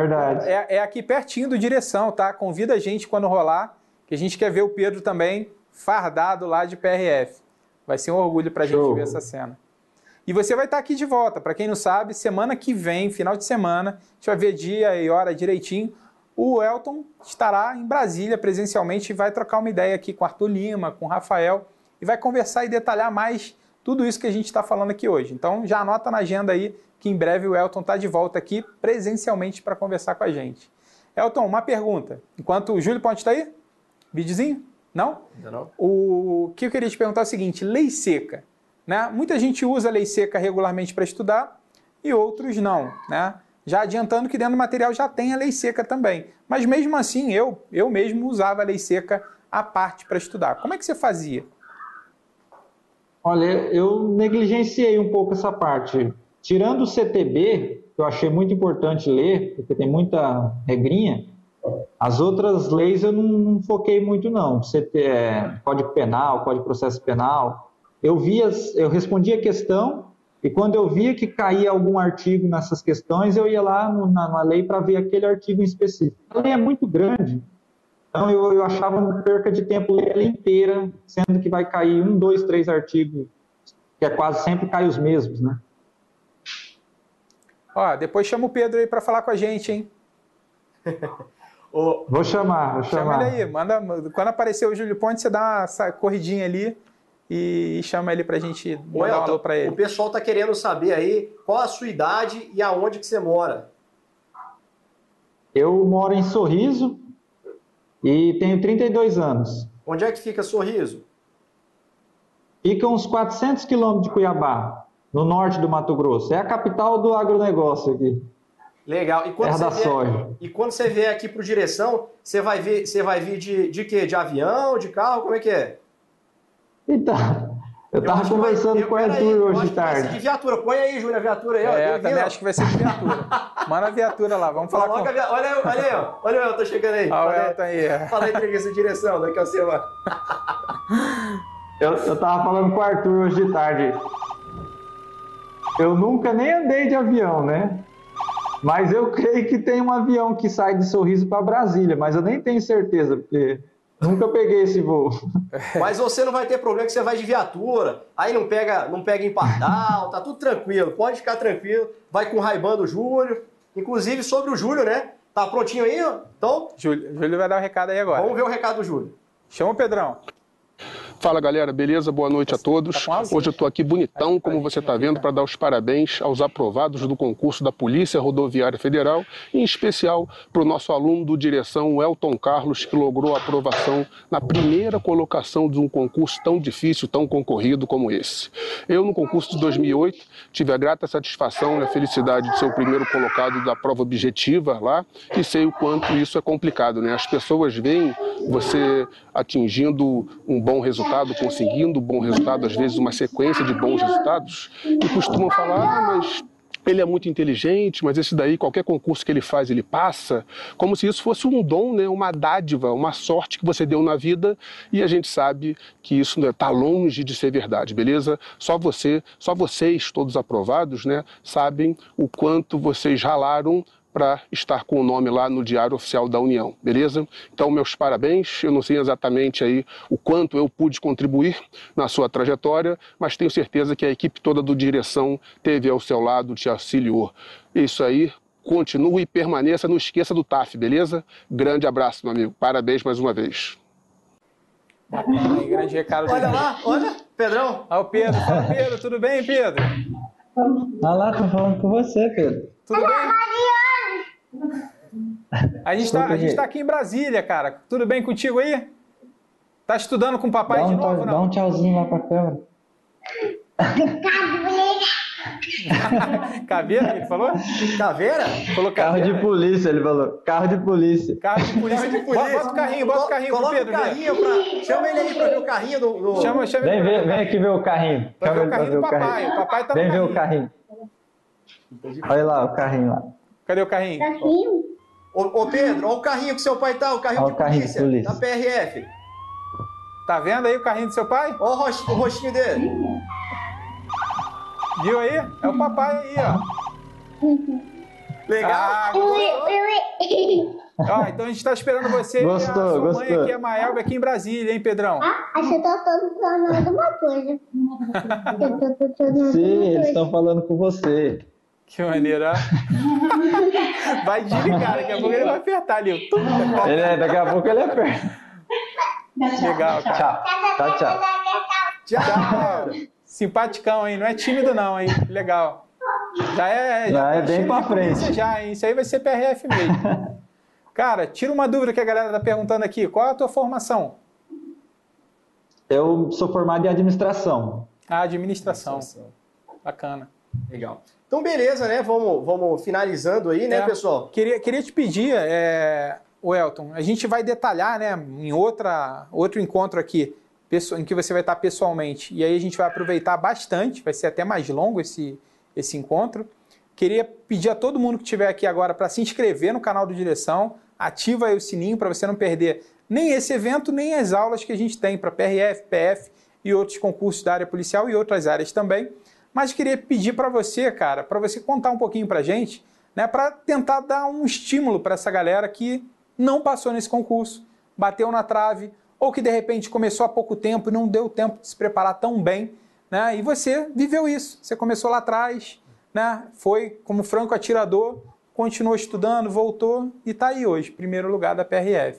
Verdade. É aqui pertinho do Direção, tá? Convida a gente quando rolar, que a gente quer ver o Pedro também fardado lá de PRF. Vai ser um orgulho para a gente ver essa cena. E você vai estar aqui de volta. Para quem não sabe, semana que vem, final de semana, a gente vai ver dia e hora direitinho. O Elton estará em Brasília presencialmente e vai trocar uma ideia aqui com o Arthur Lima, com o Rafael, e vai conversar e detalhar mais tudo isso que a gente está falando aqui hoje. Então já anota na agenda aí que em breve o Elton está de volta aqui presencialmente para conversar com a gente. Elton, uma pergunta. Enquanto o Júlio Ponte está aí? Videozinho? Não? Não. O que eu queria te perguntar é o seguinte, lei seca. Né? Muita gente usa a lei seca regularmente para estudar e outros não. Né? Já adiantando que dentro do material já tem a lei seca também. Mas mesmo assim, eu mesmo usava a lei seca à parte para estudar. Como é que você fazia? Olha, eu negligenciei um pouco essa parte. Tirando o CTB, que eu achei muito importante ler, porque tem muita regrinha, as outras leis eu não foquei muito não. Código Penal, Código de Processo Penal. Eu respondia a questão e quando eu via que caía algum artigo nessas questões, eu ia lá na lei para ver aquele artigo em específico. A lei é muito grande, então eu achava uma perca de tempo ler ela inteira, sendo que vai cair 1, 2, 3 artigos, que é quase sempre cai os mesmos, né? Ó, depois chama o Pedro aí para falar com a gente, hein? Vou chamar. Chama ele aí, quando aparecer o Júlio Ponte, você dá uma corridinha ali e chama ele pra gente mandar um alô pra ele. O pessoal tá querendo saber aí qual a sua idade e aonde que você mora. Eu moro em Sorriso e tenho 32 anos. Onde é que fica Sorriso? Fica uns 400 quilômetros de Cuiabá, no norte do Mato Grosso. É a capital do agronegócio aqui. Legal. E quando você vier aqui pro Direção, você vai vir de quê? De avião, de carro? Como é que é? Então, eu tava conversando com o Arthur hoje de tarde. De viatura. Põe aí, Júlio, a viatura aí. Eu também acho que vai ser de viatura. Manda a viatura lá, vamos falar com... Olha o Elton chegando aí. Olha o Elton aí. Fala aí, entrevista de Direção, daqui a semana. Eu tava falando com o Arthur hoje de tarde. Eu nunca nem andei de avião, né? Mas eu creio que tem um avião que sai de Sorriso para Brasília, mas eu nem tenho certeza, porque nunca peguei esse voo. Mas você não vai ter problema que você vai de viatura, aí não pega em pardal, tá tudo tranquilo, pode ficar tranquilo, vai com o Ray-Ban do Júlio, inclusive sobre o Júlio, né? Tá prontinho aí? Então, Júlio vai dar o recado aí agora. Vamos ver o recado do Júlio. Chama o Pedrão. Fala galera, beleza? Boa noite a todos. Hoje eu estou aqui bonitão, como você está vendo, para dar os parabéns aos aprovados do concurso da Polícia Rodoviária Federal, em especial para o nosso aluno do Direção, o Elton Carlos, que logrou a aprovação na primeira colocação de um concurso tão difícil, tão concorrido como esse. Eu, no concurso de 2008, tive a grata satisfação e a felicidade de ser o primeiro colocado da prova objetiva lá, e sei o quanto isso é complicado, né? As pessoas veem você atingindo um bom resultado, conseguindo um bom resultado, às vezes uma sequência de bons resultados, e costumam falar, mas ele é muito inteligente, mas esse daí, qualquer concurso que ele faz, ele passa, como se isso fosse um dom, né? Uma dádiva, uma sorte que você deu na vida, e a gente sabe que isso está longe de ser verdade, beleza? Só vocês, todos aprovados, né, sabem o quanto vocês ralaram para estar com o nome lá no Diário Oficial da União, beleza? Então, meus parabéns. Eu não sei exatamente aí o quanto eu pude contribuir na sua trajetória, mas tenho certeza que a equipe toda do Direção teve ao seu lado, te auxiliou. Isso aí, continue e permaneça, não esqueça do TAF, beleza? Grande abraço, meu amigo. Parabéns mais uma vez. Bacana, aí, grande recado. Olha lá, olha, Pedrão. Olha o Pedro. Fala, Pedro, tudo bem, Pedro? Olha lá, tô falando com você, Pedro. Tudo bem? A gente tá aqui em Brasília, cara. Tudo bem contigo aí? Tá estudando com o papai de novo, não? Dá um tchauzinho lá pra câmera. Caveira, que ele falou? Caveira? Falou carro de polícia, ele falou. Carro de polícia. Carro de polícia. Bota o carrinho pro Pedro. Chama ele aí pra ver o carrinho do... Chama vem aqui ver o carrinho. Pra ver o carrinho do papai. O papai tá no carrinho. Vem ver o carrinho. Olha lá o carrinho lá. Cadê o carrinho? Ô Pedro, olha o carrinho que seu pai tá, o carrinho de polícia, da PRF. Tá vendo aí o carrinho do seu pai? Olha o rostinho dele. Viu aí? É o papai aí, ó. Legal. Então a gente está esperando você Gostou, e a sua mãe gostou. aqui, a Maelba, aqui em Brasília, hein, Pedrão? Acho que eu tô falando uma coisa. Sim, eles estão falando com você. Que maneira. Vai desligar, daqui a pouco ele vai apertar ali. Daqui a pouco ele aperta. Legal, cara. Tchau. Tchau. Simpaticão, hein? Não é tímido não, hein? Legal. Já é bem pra frente. Já, hein? Isso aí vai ser PRF mesmo. Cara, tira uma dúvida que a galera tá perguntando aqui. Qual é a tua formação? Eu sou formado em administração. Administração. Bacana. Legal. Então, beleza, né? Vamos finalizando aí, né, pessoal? Queria te pedir, o Elton, a gente vai detalhar, né, em outro encontro aqui, em que você vai estar pessoalmente, e aí a gente vai aproveitar bastante, vai ser até mais longo esse encontro. Queria pedir a todo mundo que estiver aqui agora para se inscrever no canal do Direção, ativa aí o sininho para você não perder nem esse evento, nem as aulas que a gente tem para PRF, PF e outros concursos da área policial e outras áreas também. Mas queria pedir para você, cara, para você contar um pouquinho para a gente, né, para tentar dar um estímulo para essa galera que não passou nesse concurso, bateu na trave, ou que de repente começou há pouco tempo e não deu tempo de se preparar tão bem, né, e você viveu isso, você começou lá atrás, né, foi como franco atirador, continuou estudando, voltou e está aí hoje, primeiro lugar da PRF.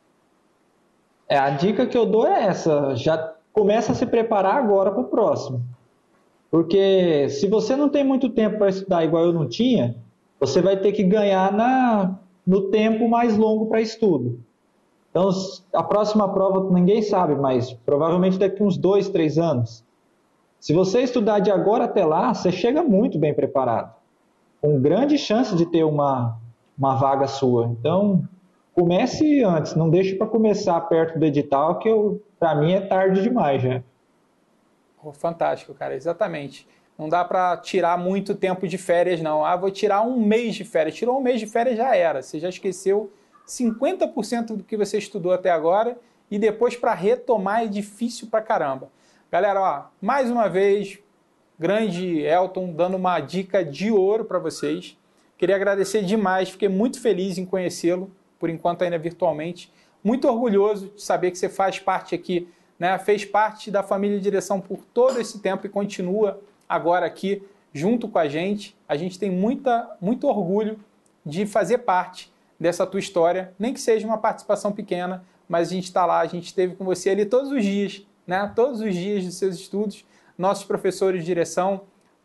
A dica que eu dou é essa, já começa a se preparar agora para o próximo. Porque se você não tem muito tempo para estudar igual eu não tinha, você vai ter que ganhar no tempo mais longo para estudo. Então, a próxima prova ninguém sabe, mas provavelmente daqui uns 2, 3 anos. Se você estudar de agora até lá, você chega muito bem preparado, com grande chance de ter uma vaga sua. Então, comece antes, não deixe para começar perto do edital, que para mim é tarde demais já. Fantástico, cara, exatamente. Não dá para tirar muito tempo de férias, não. Vou tirar um mês de férias. Tirou um mês de férias, já era. Você já esqueceu 50% do que você estudou até agora e depois para retomar é difícil pra caramba. Galera, mais uma vez, grande Elton dando uma dica de ouro para vocês. Queria agradecer demais, fiquei muito feliz em conhecê-lo, por enquanto ainda virtualmente. Muito orgulhoso de saber que você faz parte aqui, né, fez parte da família de Direção por todo esse tempo e continua agora aqui junto com a gente. A gente tem muito orgulho de fazer parte dessa tua história, nem que seja uma participação pequena, mas a gente está lá, a gente esteve com você ali todos os dias, né, todos os dias dos seus estudos, nossos professores de direção,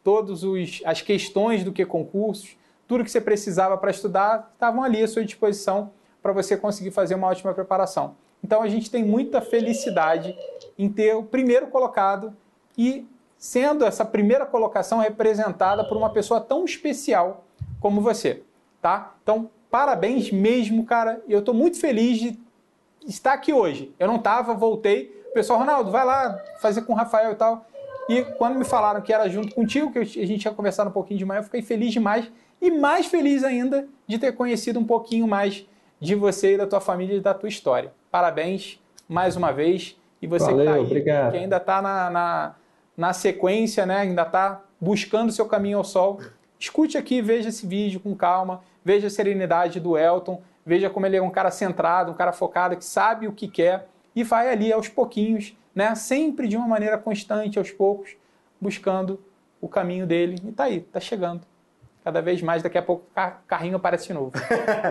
as questões do que concursos, tudo que você precisava para estudar, estavam ali à sua disposição para você conseguir fazer uma ótima preparação. Então a gente tem muita felicidade em ter o primeiro colocado e sendo essa primeira colocação representada por uma pessoa tão especial como você, tá? Então, parabéns mesmo, cara. Eu estou muito feliz de estar aqui hoje. Eu não estava, voltei. O pessoal, Ronaldo, vai lá fazer com o Rafael e tal. E quando me falaram que era junto contigo, que a gente tinha conversado um pouquinho de manhã, eu fiquei feliz demais. E mais feliz ainda de ter conhecido um pouquinho mais de você e da tua família e da tua história. Parabéns mais uma vez. E você que está aí, obrigado. que ainda está na sequência, né? Ainda está buscando o seu caminho ao sol, escute aqui, veja esse vídeo com calma, veja a serenidade do Elton, veja como ele é um cara centrado, um cara focado, que sabe o que quer e vai ali aos pouquinhos, né? Sempre de uma maneira constante, aos poucos, buscando o caminho dele. E tá aí, tá chegando. Cada vez mais, daqui a pouco o carrinho aparece de novo.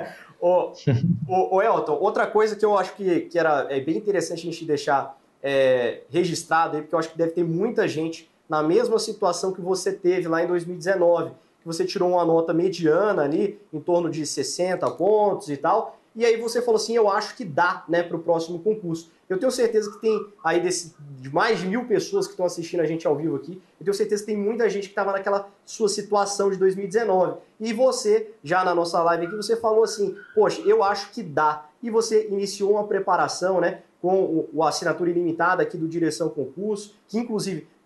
Ô Elton, outra coisa que eu acho que é bem interessante a gente deixar registrado aí, porque eu acho que deve ter muita gente na mesma situação que você teve lá em 2019, que você tirou uma nota mediana ali, em torno de 60 pontos e tal, e aí você falou assim, eu acho que dá, né, para o próximo concurso. Eu tenho certeza que tem aí de mais de 1000 pessoas que estão assistindo a gente ao vivo aqui, eu tenho certeza que tem muita gente que estava naquela sua situação de 2019. E você, já na nossa live aqui, você falou assim, poxa, eu acho que dá. E você iniciou uma preparação, né, com a assinatura ilimitada aqui do Direção Concurso, que inclusive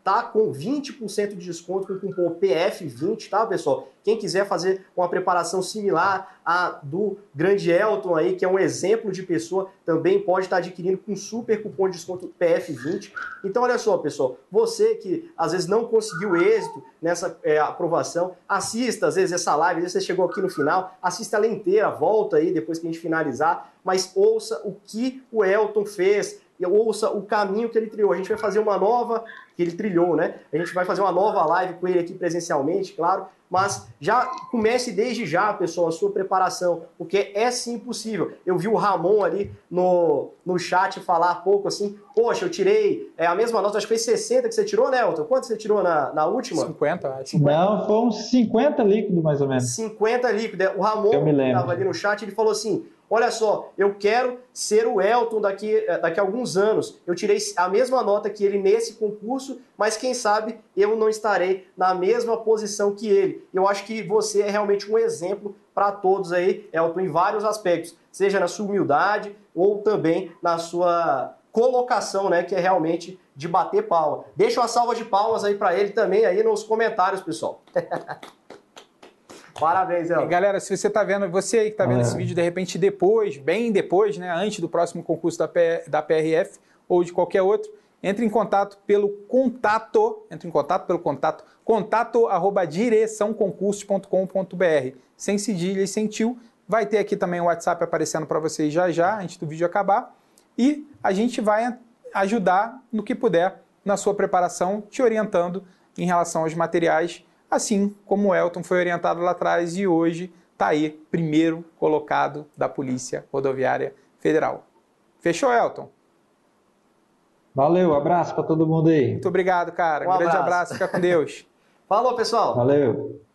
tá com 20% de desconto com o cupom PF20, tá, pessoal? Quem quiser fazer uma preparação similar à do grande Elton aí, que é um exemplo de pessoa, também pode estar adquirindo com super cupom de desconto PF20. Então, olha só, pessoal, você que às vezes não conseguiu êxito nessa aprovação, assista às vezes essa live, às vezes você chegou aqui no final, assista ela inteira, volta aí depois que a gente finalizar, mas ouça o que o Elton fez, ouça o caminho que ele trilhou. A gente vai fazer uma nova, que ele trilhou, né? A gente vai fazer uma nova live com ele aqui presencialmente, claro, mas já comece desde já, pessoal, a sua preparação, porque é sim possível. Eu vi o Ramon ali no chat falar há pouco assim, poxa, eu tirei a mesma nota, acho que foi 60 que você tirou, né, Elton? Quanto você tirou na última? 50, acho. 50? Não, foi uns 50 líquido, mais ou menos. 50 líquido. O Ramon, que estava ali no chat, ele falou assim, olha só, eu quero ser o Elton daqui a alguns anos. Eu tirei a mesma nota que ele nesse concurso, mas quem sabe eu não estarei na mesma posição que ele. Eu acho que você é realmente um exemplo para todos aí, Elton, em vários aspectos, seja na sua humildade ou também na sua colocação, né, que é realmente de bater palma. Deixa uma salva de palmas aí para ele também aí nos comentários, pessoal. Parabéns, Elton. E galera, se você está vendo, você aí que está vendo esse vídeo de repente depois, bem depois, né, antes do próximo concurso da PRF ou de qualquer outro, entre em contato pelo contato contato@direçãoconcursos.com.br, sem cedilha e sem tio. Vai ter aqui também o WhatsApp aparecendo para vocês já, antes do vídeo acabar. E a gente vai ajudar no que puder na sua preparação, te orientando em relação aos materiais, assim como o Elton foi orientado lá atrás e hoje está aí, primeiro colocado da Polícia Rodoviária Federal. Fechou, Elton? Valeu, abraço para todo mundo aí. Muito obrigado, cara. Um grande abraço, fica com Deus. Falou, pessoal. Valeu.